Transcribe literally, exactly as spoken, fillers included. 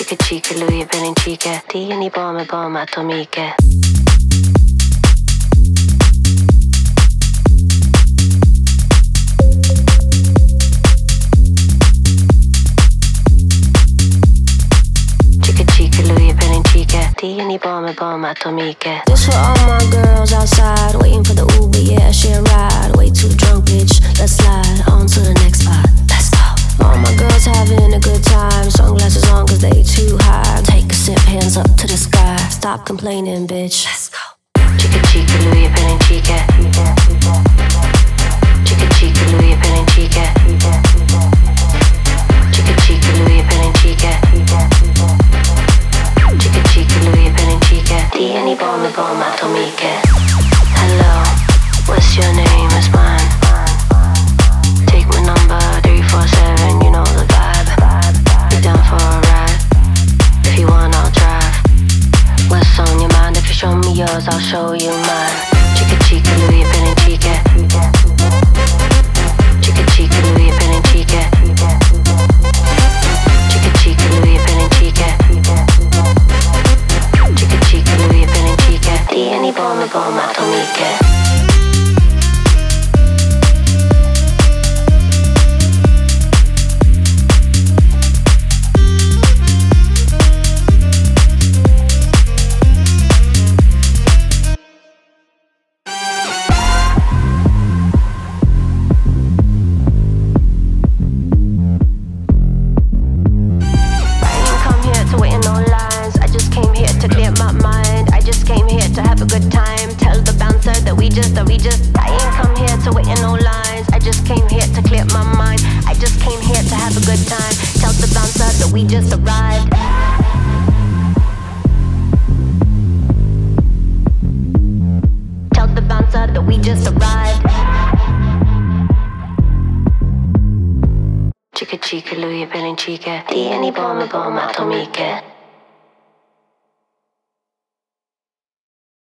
Chica chica, lui bene chica, tieni bombe bombe atomiche. Chica chica, lui bene chica, tieni bombe bombe atomiche. This for all my girls outside, waiting for the Uber, yeah, share a ride. Way too drunk, bitch, let's slide on to the next spot. Let's go. All my girls having a good time, sunglasses on cause they too high. Take a sip, hands up to the sky. Stop complaining, bitch. Let's go. Chica chica, lui bene chica. Chica chica, lui bene chica. Chica chica, lui bene chica. Chica chica, lui bene chica. Tieni bombe bombe atomiche. Hello, what's your name? It's mine. Take my number three four seven, you know the vibe. You down for a ride? If you want, I'll drive. What's on your mind? If you show me yours, I'll show you mine. Chica chica, Louis bene chica. Chica chica, Louis bene chica. Chica chica, Louis bene chica. Chica chica, Louis bene chica. Tieni bombe bombe atomiche. We just arrived. Tell the bouncer that we just arrived. Chica chica, Louis bene chica. Tieni bombe bombe atomiche.